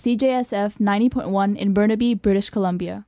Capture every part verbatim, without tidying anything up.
C J S F ninety point one in Burnaby, British Columbia.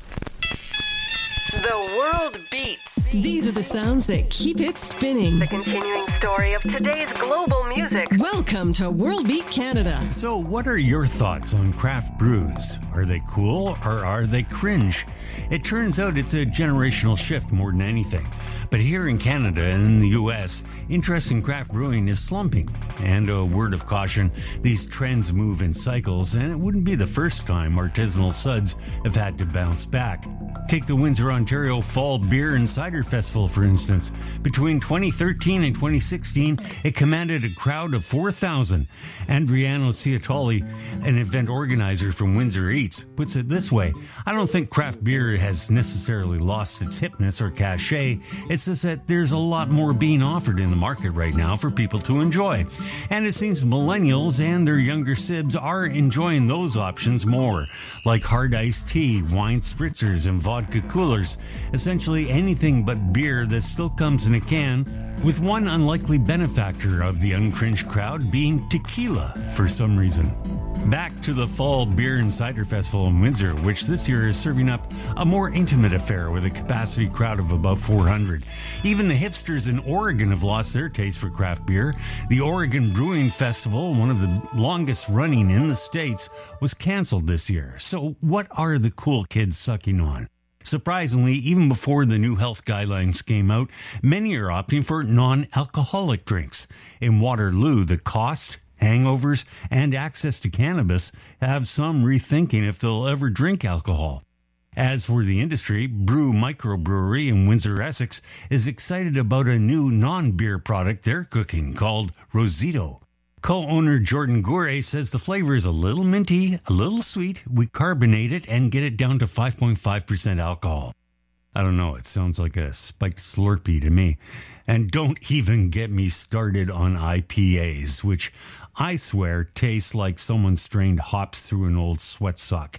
The world beats. These are the sounds that keep it spinning. The continuing story of today's global music. Welcome to World Beat Canada. So what are your thoughts on craft brews? Are they cool or are they cringe? It turns out it's a generational shift more than anything. But here in Canada and in the U S, interest in craft brewing is slumping. And a word of caution, these trends move in cycles, and it wouldn't be the first time artisanal suds have had to bounce back. Take the Windsor, Ontario Fall Beer and Cider Festival, for instance. Between twenty thirteen and twenty sixteen, it commanded a crowd of four thousand. Andriano Ciatoli, an event organizer from Windsor Eats, puts it this way: I don't think craft beer has necessarily lost its hipness or cachet. It's just that there's a lot more being offered in the market right now for people to enjoy. And it seems millennials and their younger sibs are enjoying those options more, like hard iced tea, wine spritzers, and vodka coolers. Essentially anything but beer that still comes in a can, with one unlikely benefactor of the uncringed crowd being tequila for some reason. Back to the Fall Beer and Cider Festival in Windsor, which this year is serving up a more intimate affair with a capacity crowd of about four hundred. Even the hipsters in Oregon have lost their taste for craft beer. The Oregon Brewing Festival, one of the longest running in the States, was canceled this year. So what are the cool kids sucking on? Surprisingly, even before the new health guidelines came out, many are opting for non-alcoholic drinks. In Waterloo, the cost, hangovers, and access to cannabis have some rethinking if they'll ever drink alcohol. As for the industry, Brew Microbrewery in Windsor, Essex is excited about a new non-beer product they're cooking called Rosito. Co-owner Jordan Goure says the flavor is a little minty, a little sweet. We carbonate it and get it down to five point five percent alcohol. I don't know, it sounds like a spiked Slurpee to me. And don't even get me started on I P As, which I swear taste like someone strained hops through an old sweat sock.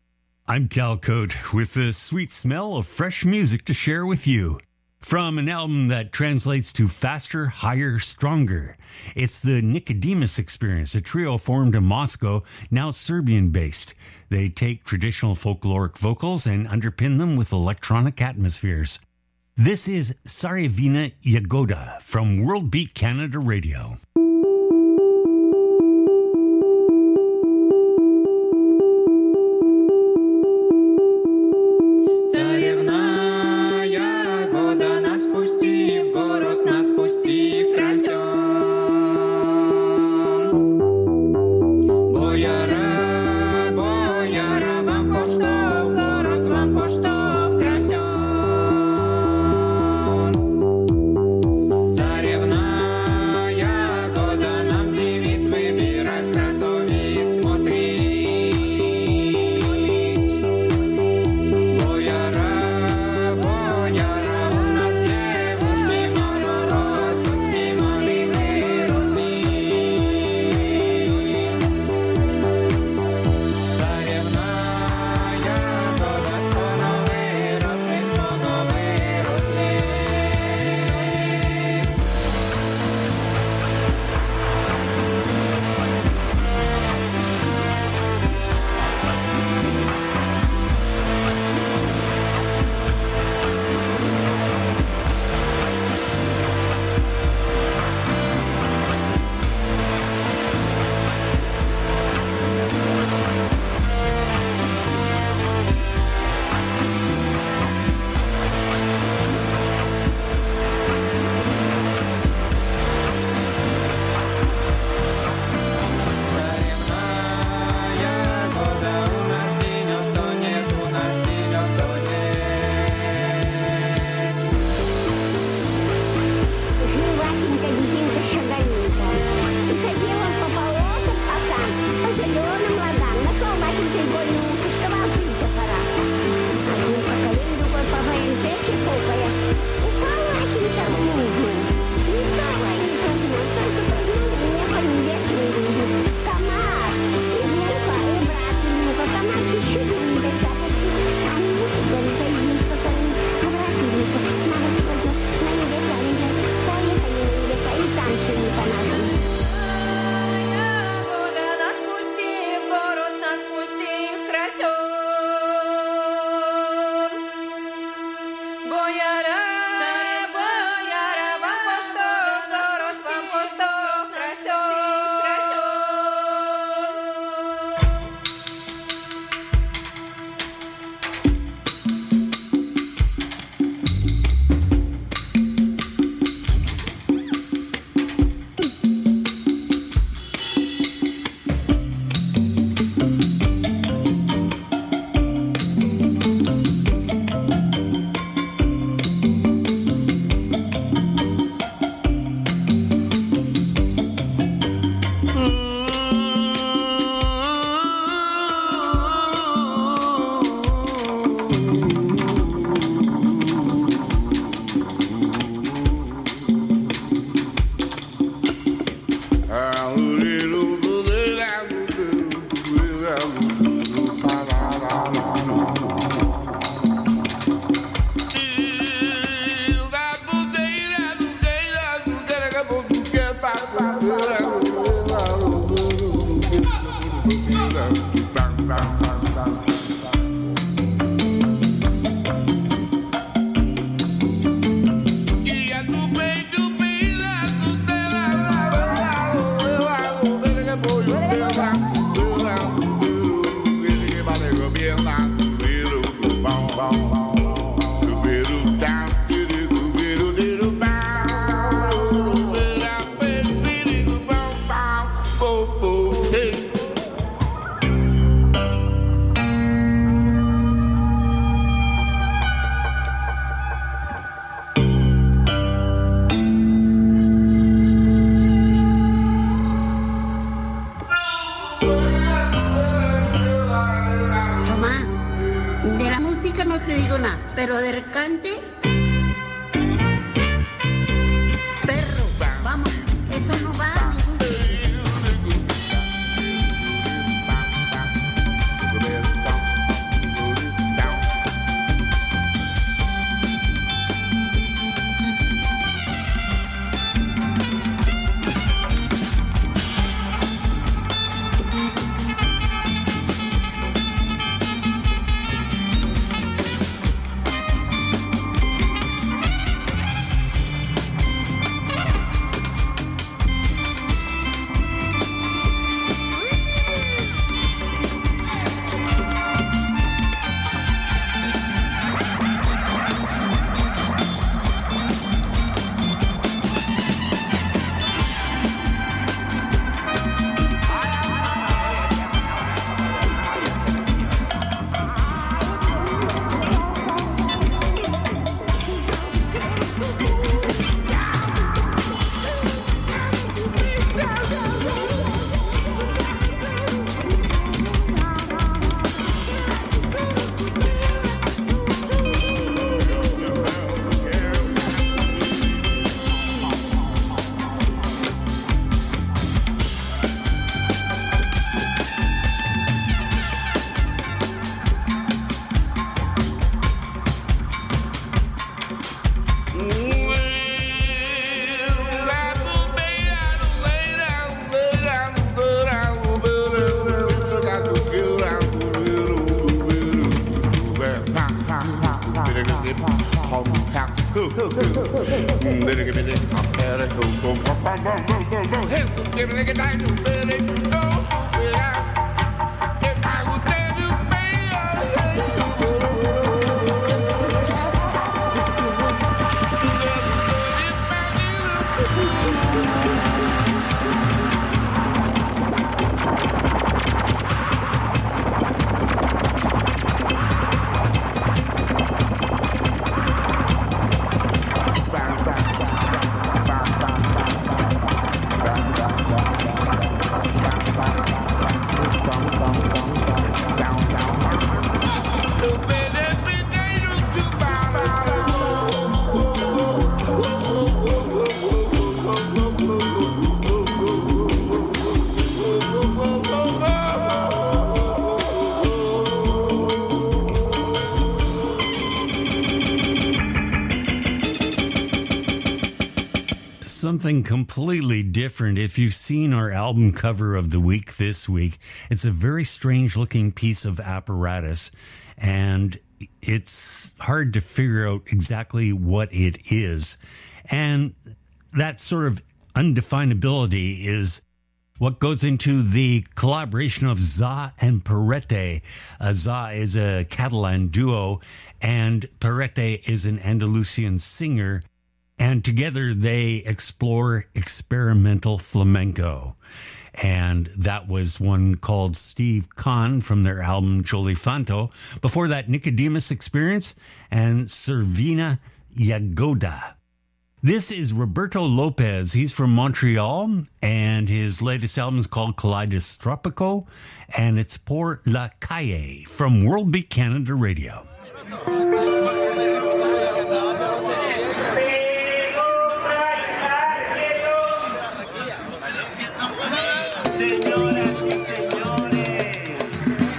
I'm Cal Cote with the sweet smell of fresh music to share with you. From an album that translates to faster, higher, stronger. It's the Nicodemus Experience, a trio formed in Moscow, now Serbian-based. They take traditional folkloric vocals and underpin them with electronic atmospheres. This is Tsarevina Yagoda from World Beat Canada Radio. Царевна Pero del cante, perro, vamos, eso no va a ningún Something completely different. If you've seen our album cover of the week this week, it's a very strange looking piece of apparatus, and it's hard to figure out exactly what it is. And that sort of undefinability is what goes into the collaboration of Za and Perrette. Uh, Za is a Catalan duo, and Perrette is an Andalusian singer. And together they explore experimental flamenco. And that was one called Steve Kahn from their album Jolifanto. Before that, Nicodemus Experience and Servina Yagoda. This is Roberto Lopez. He's from Montreal, and his latest album is called Kaleidostropico, and it's Por la Calle from World Beat Canada Radio. Señoras y señores,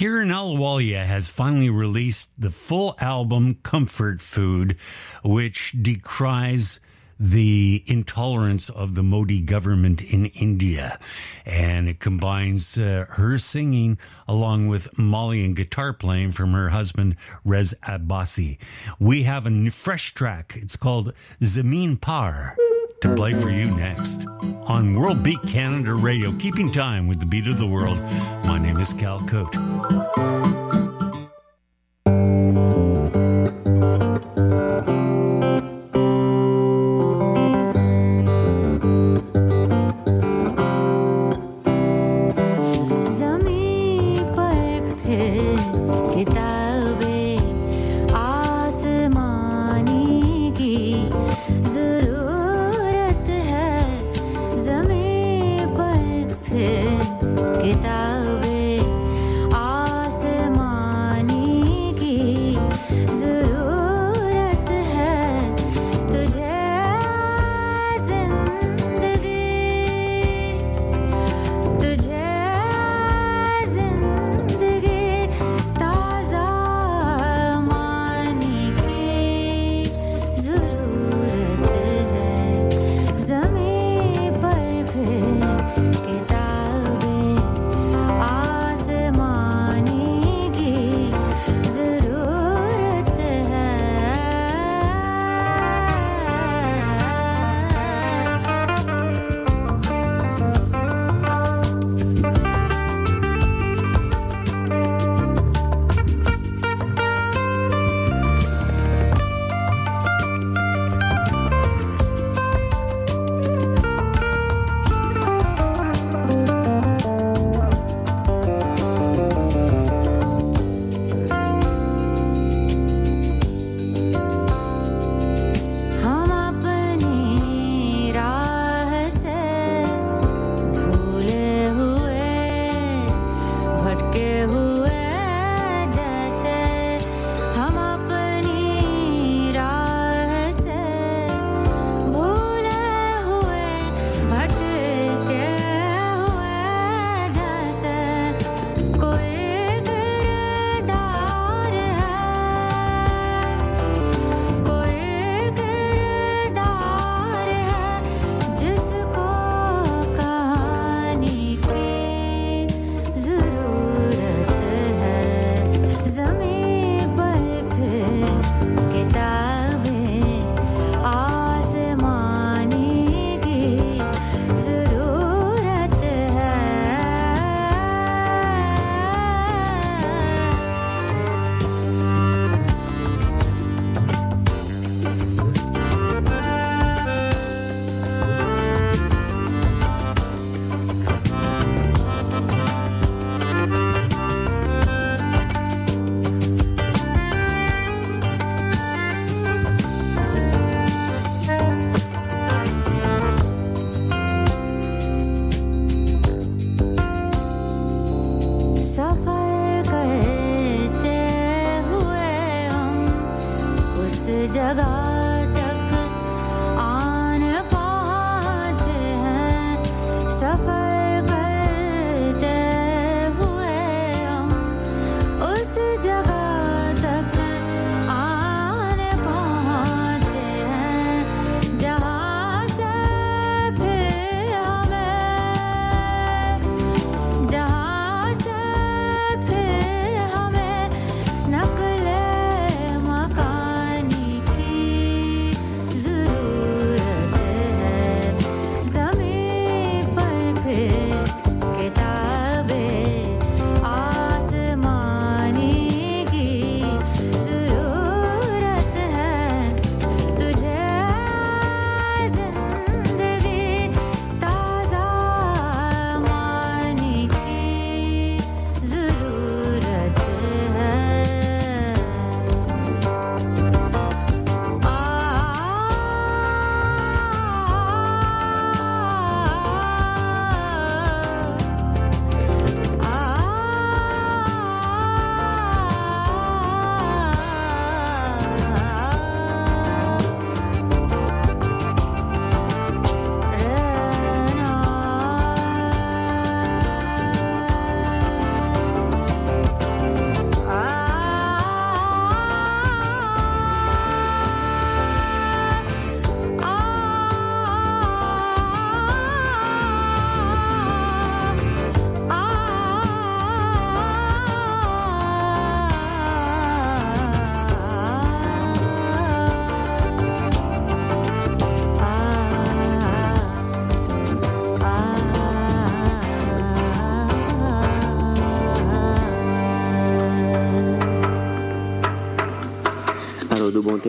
Kieran Ahluwalia has finally released the full album Comfort Food, which decries the intolerance of the Modi government in India. And it combines uh, her singing along with Malian guitar playing from her husband, Rez Abbasi. We have a new, fresh track. It's called Zameen Par to play for you next on World Beat Canada Radio, keeping time with the beat of the world. My name is Cal Cote. किताबें आसमान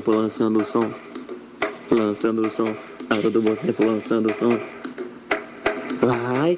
tempo lançando o som, lançando o som, a todo bom tempo lançando o som. Vai.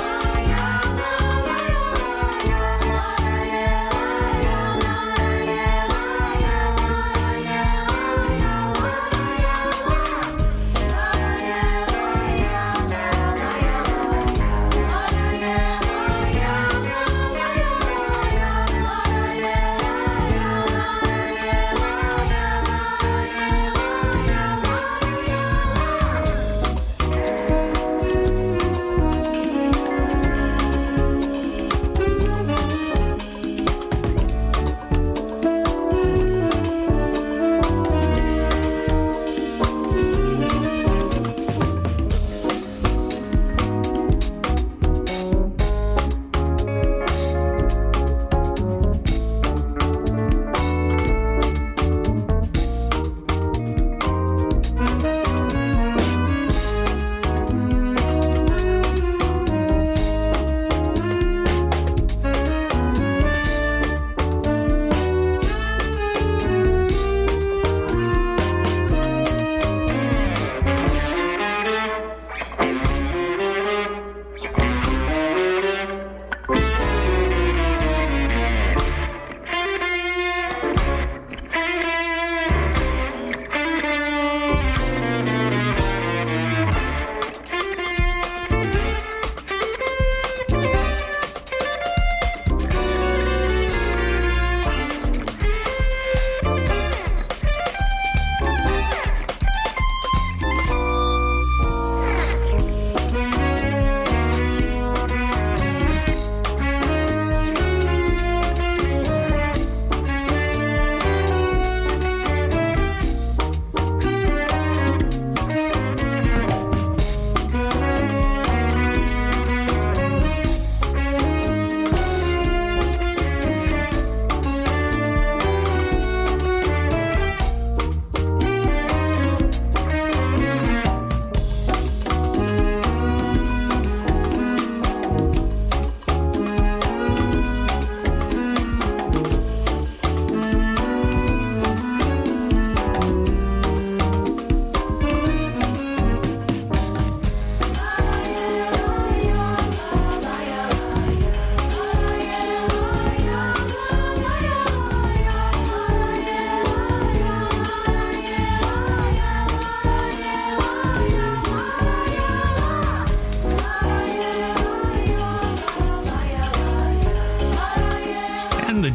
Yeah.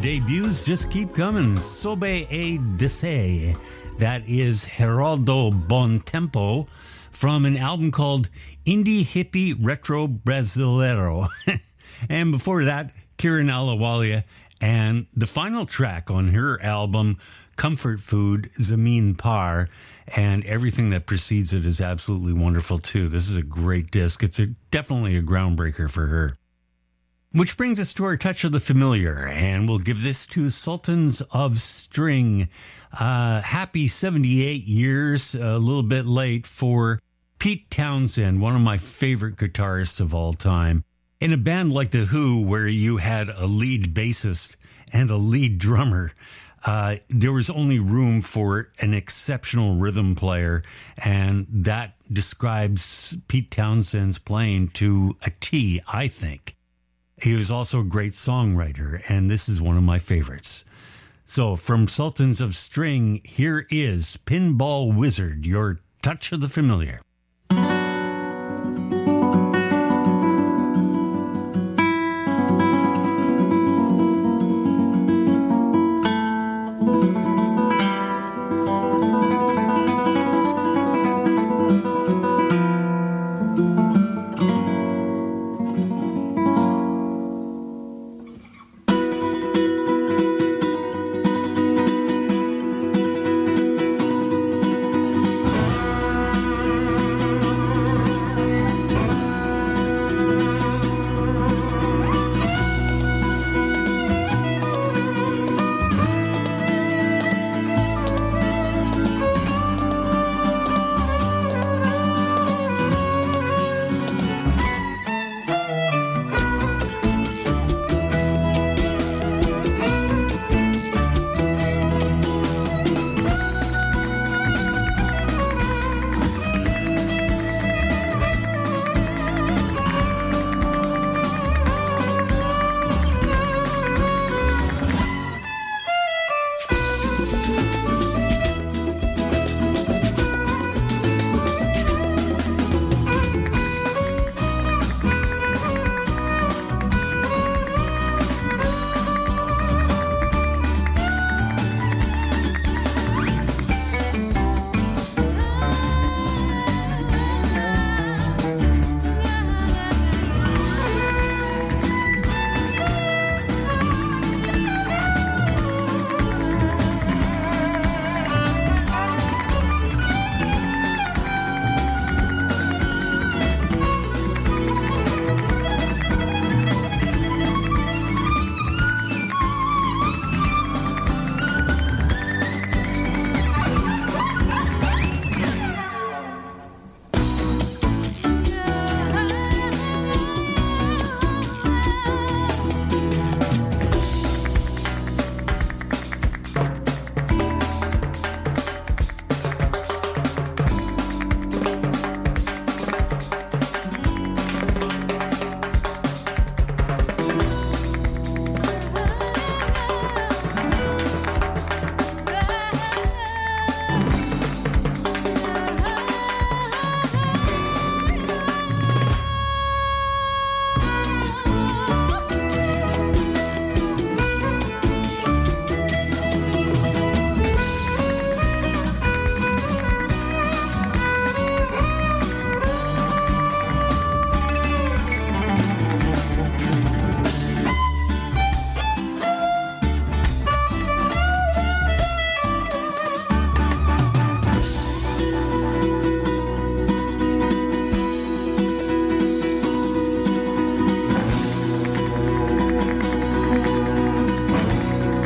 debuts just keep coming. Sobe e Dese, that is Geraldo Bontempo, from an album called Indie Hippie Retro Brasileiro. And before that, Kieran Alawalia, and the final track on her album, Comfort Food, Zamin Par, and everything that precedes it is absolutely wonderful too. This is a great disc. It's a, definitely a groundbreaker for her. Which brings us to our Touch of the Familiar, and we'll give this to Sultans of String. Uh, happy seventy-eight years, a little bit late, for Pete Townsend, one of my favorite guitarists of all time. In a band like The Who, where you had a lead bassist and a lead drummer, uh, there was only room for an exceptional rhythm player, and that describes Pete Townsend's playing to a T, I think. He was also a great songwriter, and this is one of my favorites. So, from Sultans of String, here is Pinball Wizard, your Touch of the Familiar.